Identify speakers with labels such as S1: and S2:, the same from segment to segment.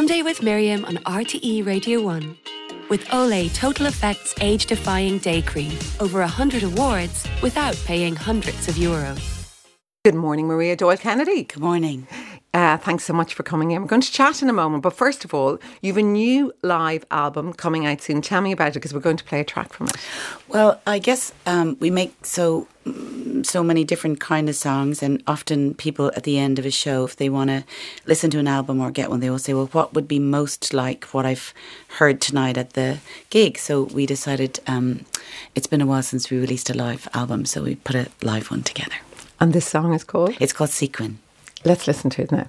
S1: Sunday with Miriam on RTE Radio 1. With Olay Total Effects Age-Defying Day Cream. Over 100 awards without paying hundreds of euros.
S2: Good morning, Maria Doyle-Kennedy.
S3: Good morning.
S2: Thanks so much for coming in. We're going to chat in a moment, but first of all, you've a new live album coming out soon. Tell me about it, because we're going to play a track from it.
S3: Well, I guess we make so many different kind of songs, and often people at the end of a show, if they want to listen to an album or get one, they will say, well, what would be most like what I've heard tonight at the gig? So we decided it's been a while since we released a live album, so we put a live one together.
S2: And this song is called?
S3: It's called Sequin.
S2: Let's listen to it now.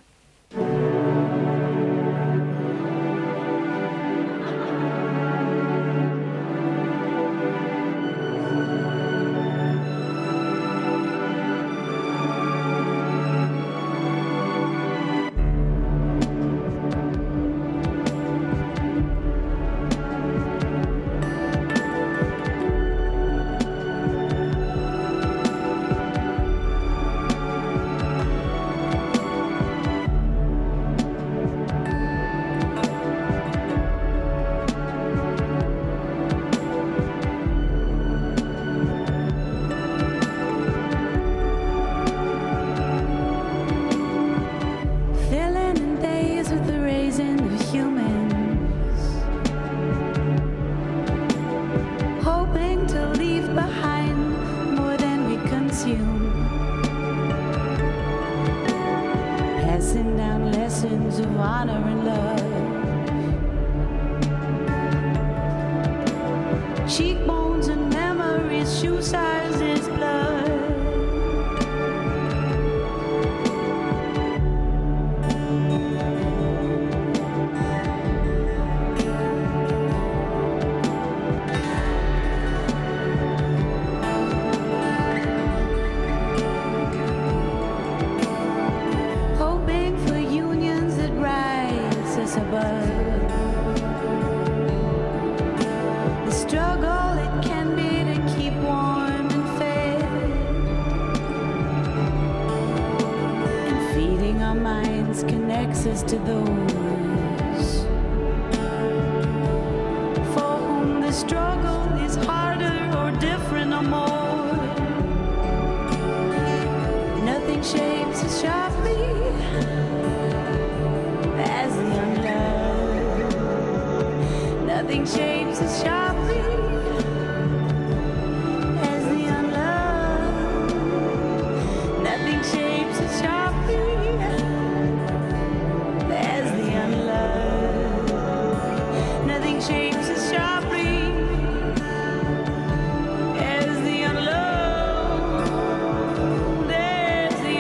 S4: Passing down lessons of honor and love. Cheekbones and memories, shoe sizes, blood. Connects us to those for whom the struggle is harder or different or more. Nothing shapes as sharply as the unloved. Nothing shapes as sharply as the unloved. Nothing shapes as sharply. Shapes as sharply as the unloved, as the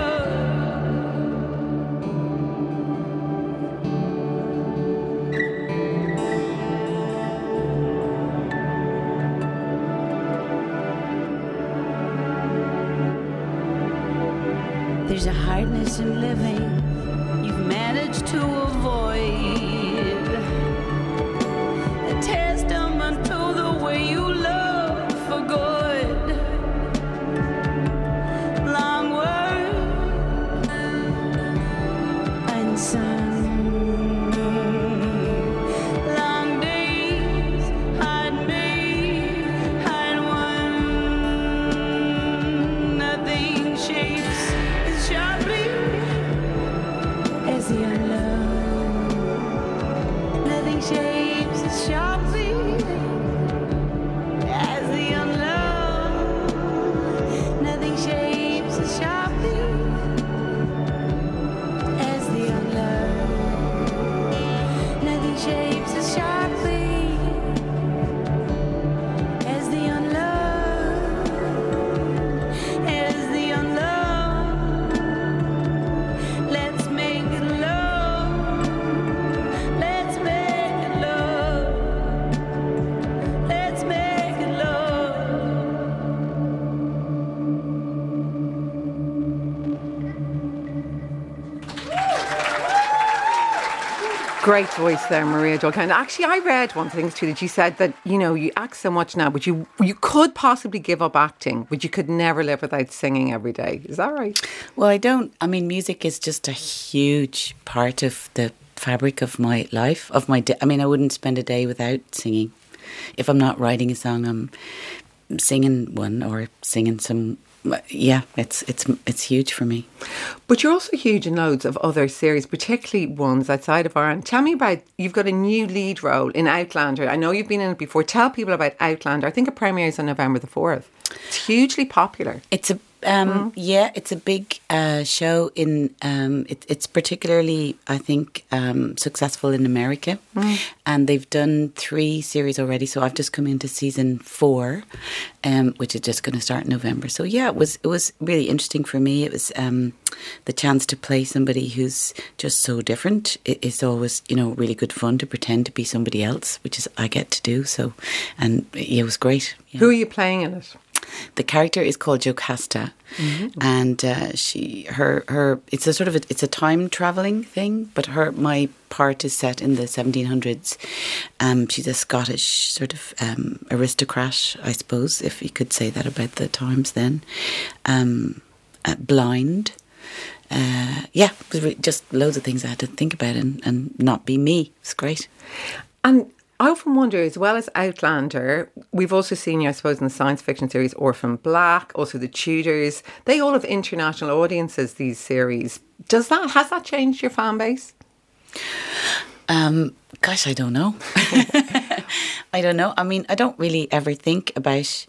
S4: unloved. There's a hardness in living you've managed to avoid. Testament to the way you love for good. Long words unsung. Long days hard made, hard won. Nothing shapes as sharply as the unloved. Nothing shapes as sharply as the unloved. Nothing shapes as sharply as the unloved. Nothing shapes as sharply as the unloved. As the unloved. Let's make it love. Let's make it love. Let's make it love.
S2: Great voice there, Maria Doyle-Kennedy. Actually, I read one thing too, that you said that, you know, you act so much now, but you could possibly give up acting, but you could never live without singing every day. Is that right?
S3: Well, I don't. I mean, music is just a huge part of the fabric of my life, of my day. I mean, I wouldn't spend a day without singing. If I'm not writing a song, I'm singing one or singing some. Yeah, it's huge for me.
S2: But you're also huge in loads of other series, particularly ones outside of Ireland. Tell me about, you've got a new lead role in Outlander. I know you've been in it before. Tell people about Outlander. I think it premieres on November the 4th. It's hugely popular.
S3: It's a it's a big show in. It's particularly, I think, successful in America, and they've done 3 series already. So I've just come into season 4, which is just going to start in November. So yeah, it was really interesting for me. It was the chance to play somebody who's just so different. It's always, really good fun to pretend to be somebody else, which is I get to do. So, and it was great. Yeah.
S2: Who are you playing in it?
S3: The character is called Jocasta, and it's a time travelling thing. But my part is set in the 1700s. She's a Scottish sort of aristocrat, I suppose, if you could say that about the times then. Blind. It was just loads of things I had to think about and not be me. It's great.
S2: And I often wonder, as well as Outlander, we've also seen you, I suppose, in the science fiction series Orphan Black, also The Tudors. They all have international audiences, these series. Has that changed your fan base?
S3: Gosh, I don't know. I don't know. I mean, I don't really ever think about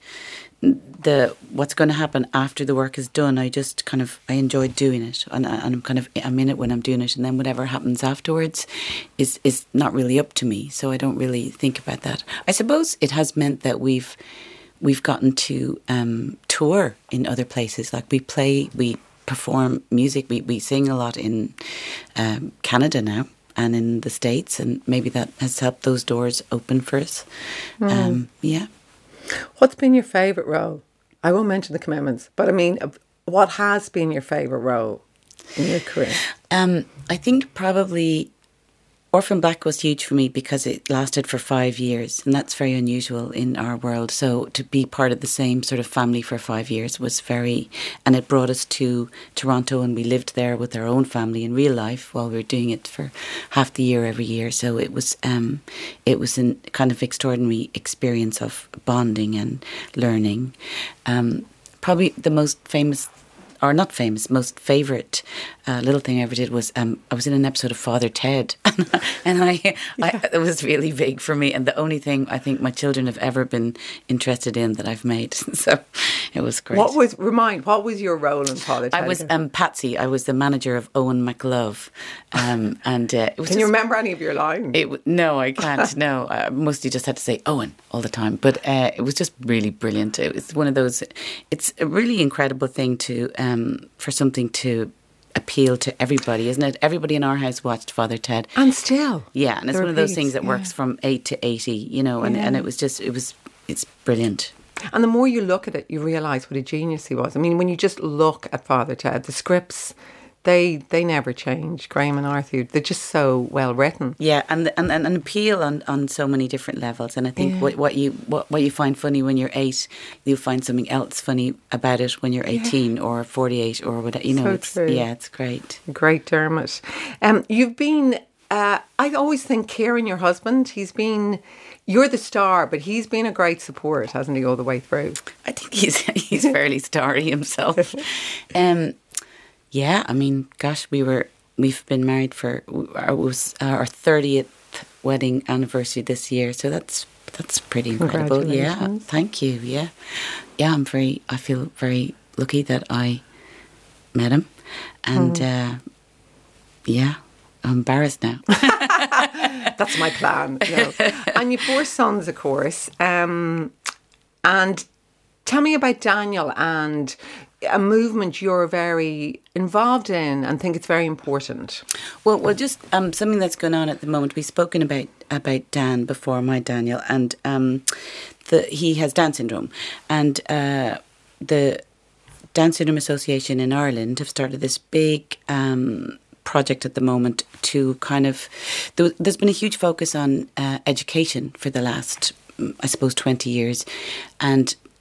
S3: what's going to happen after the work is done. I just I enjoy doing it, and I'm in it when I'm doing it, and then whatever happens afterwards is not really up to me. So I don't really think about that. I suppose it has meant that we've gotten to tour in other places. Like we perform music, we sing a lot in Canada now and in the States, and maybe that has helped those doors open for us. Yeah.
S2: What's been your favourite role? I won't mention the commitments, but I mean, what has been your favourite role in your career?
S3: I think probably Orphan Black was huge for me because it lasted for 5 years, and that's very unusual in our world. So to be part of the same sort of family for 5 years was and it brought us to Toronto, and we lived there with our own family in real life while we were doing it for half the year every year. So it was a kind of extraordinary experience of bonding and learning. Probably the most famous, or not famous, most favourite little thing I ever did was I was in an episode of Father Ted, and it was really big for me, and the only thing I think my children have ever been interested in that I've made. So it was great. What
S2: was your role in Father Ted?
S3: I was Patsy. I was the manager of Owen McLove, and it was.
S2: Can you remember any of your lines?
S3: No, I can't. No, I mostly just had to say Owen all the time. But it was just really brilliant. It was one of those. It's a really incredible thing to for something to appeal to everybody, isn't it? Everybody in our house watched Father Ted.
S2: And still.
S3: Yeah, and it's one of those things that works from 8 to 80, and it's brilliant.
S2: And the more you look at it, you realise what a genius he was. I mean, when you just look at Father Ted, the scripts, they never change. Graham and Arthur, they're just so well written.
S3: Yeah, and appeal on so many different levels. And I think what you find funny when you're 8, you find something else funny about it when you're 18 or 48 or whatever. It's great.
S2: Great, Dermot. You've been. I always think Kieran, your husband, you're the star, but he's been a great support, hasn't he, all the way through?
S3: I think he's fairly starry himself. Yeah, I mean, gosh, we've been married it was our 30th wedding anniversary this year, so that's pretty incredible. Yeah, thank you. Yeah, I feel very lucky that I met him, and I'm embarrassed now.
S2: That's my plan. No. And you 4 sons, of course, and tell me about Daniel and a movement you're very involved in and think it's very important.
S3: Well, just something that's going on at the moment. We've spoken about Dan before, my Daniel, and he has Down syndrome, and the Down Syndrome Association in Ireland have started this big project at the moment to there's been a huge focus on education for the last, I suppose, 20 years, and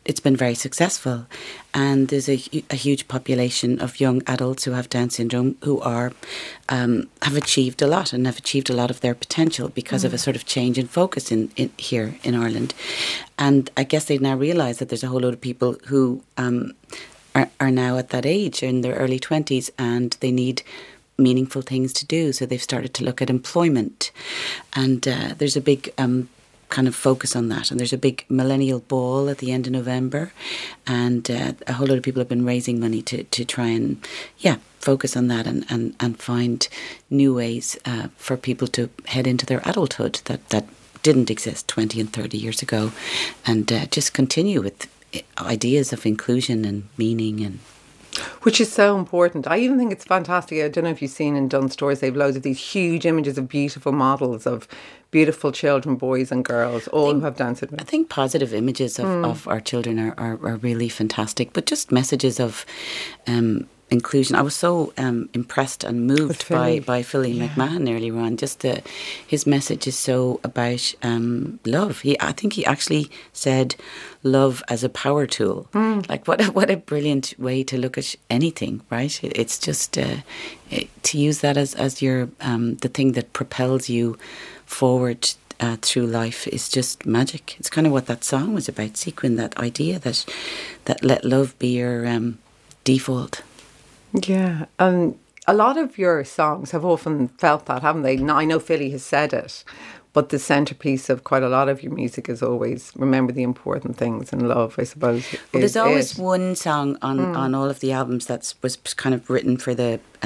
S3: it's been very successful, and there's a huge population of young adults who have Down syndrome who are have achieved a lot and have achieved a lot of their potential because of a sort of change in focus in here in Ireland. And I guess they've now realised that there's a whole load of people who are now at that age, in their early 20s, and they need meaningful things to do. So they've started to look at employment, and there's a big kind of focus on that. And there's a big millennial ball at the end of November, and a whole lot of people have been raising money to try and focus on that and find new ways for people to head into their adulthood that didn't exist 20 and 30 years ago, and just continue with ideas of inclusion and meaning, and
S2: which is so important. I even think it's fantastic. I don't know if you've seen in Dunnes Stores, they have loads of these huge images of beautiful models of beautiful children, boys and girls, all who have Down syndrome.
S3: I think positive images of our children are really fantastic, but just messages of inclusion. I was so impressed and moved by Philly McMahon earlier on. Just his message is so about love. I think he actually said love as a power tool. Like what a brilliant way to look at anything, right? It's just to use that as your the thing that propels you forward through life is just magic. It's kind of what that song was about, Sequin, that idea that let love be your default.
S2: Yeah, and a lot of your songs have often felt that, haven't they? Now, I know Philly has said it, but the centrepiece of quite a lot of your music is always remember the important things, and love, I suppose.
S3: Well, there's always one song on all of the albums that was kind of written for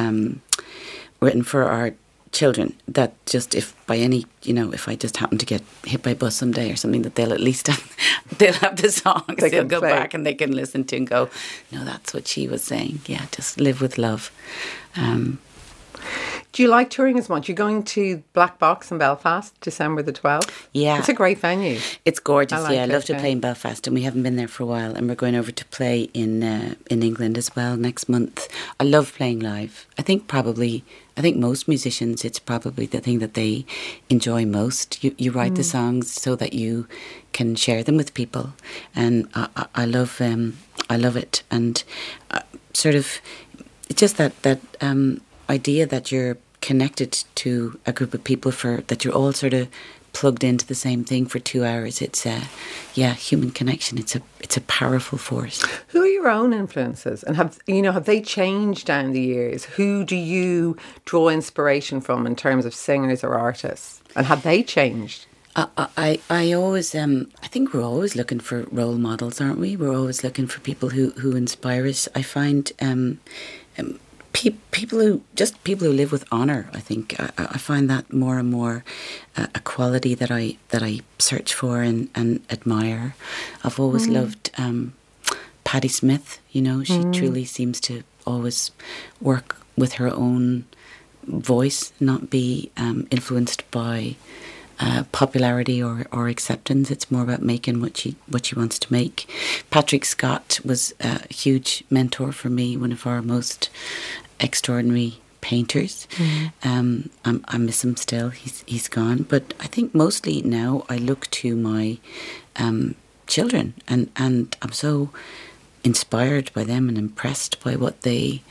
S3: our children, that just if I just happen to get hit by a bus someday or something, that they'll at least they'll have the songs they'll go back and they can listen to and go, no, that's what she was saying. Yeah, just live with love.
S2: Do you like touring as much? You're going to Black Box in Belfast, December the 12th?
S3: Yeah.
S2: It's a great venue.
S3: It's gorgeous, I love to play in Belfast, and we haven't been there for a while, and we're going over to play in England as well next month. I love playing live. I think most musicians, it's probably the thing that they enjoy most. You write the songs so that you can share them with people, and I love it, and sort of just that idea that you're connected to a group of people that you're all sort of plugged into the same thing for 2 hours. It's human connection. It's a powerful force.
S2: Who are your own influences, and have they changed down the years? Who do you draw inspiration from in terms of singers or artists, and have they changed?
S3: I always I think we're always looking for role models, aren't we? We're always looking for people who inspire us. I find people who live with honour. I think I find that more and more a quality that I search for and admire. I've always loved Patti Smith. She truly seems to always work with her own voice, not be influenced by popularity or acceptance. It's more about making what she wants to make. Patrick Scott was a huge mentor for me, one of our most extraordinary painters. I miss him still. He's gone. But I think mostly now I look to my children, and I'm so inspired by them and impressed by what they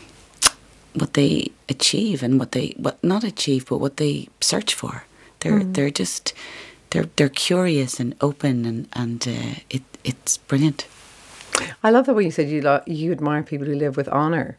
S3: achieve and what not achieve, but what they search for. They're curious and open, and it's brilliant.
S2: I love the way you said you admire people who live with honour.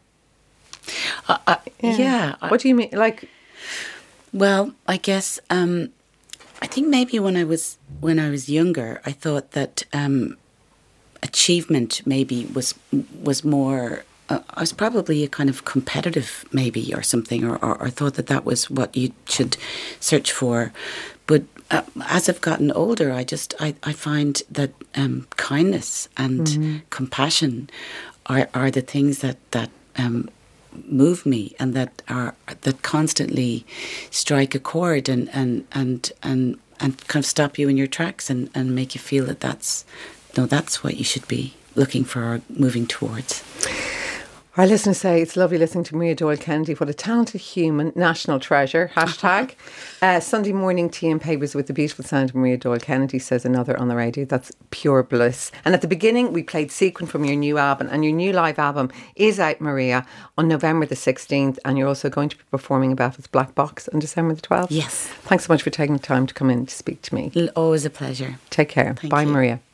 S3: Yeah.
S2: What do you mean? Like,
S3: well, I guess I think maybe when I was younger, I thought that achievement maybe was more. I was probably a kind of competitive maybe or something, or thought that was what you should search for. But as I've gotten older, I find that kindness and compassion are the things that move me, and that constantly strike a chord and kind of stop you in your tracks and make you feel that that's what you should be looking for or moving towards.
S2: Our listeners say it's lovely listening to Maria Doyle Kennedy. What a talented human, national treasure. Hashtag. Sunday morning tea and papers with the beautiful sound of Maria Doyle Kennedy, says another on the radio. That's pure bliss. And at the beginning, we played Sequin from your new album, and your new live album is out, Maria, on November the 16th. And you're also going to be performing at Belfast Black Box on December the 12th.
S3: Yes.
S2: Thanks so much for taking the time to come in to speak to me.
S3: Always a pleasure.
S2: Take care.
S3: Thank
S2: Bye,
S3: you.
S2: Maria.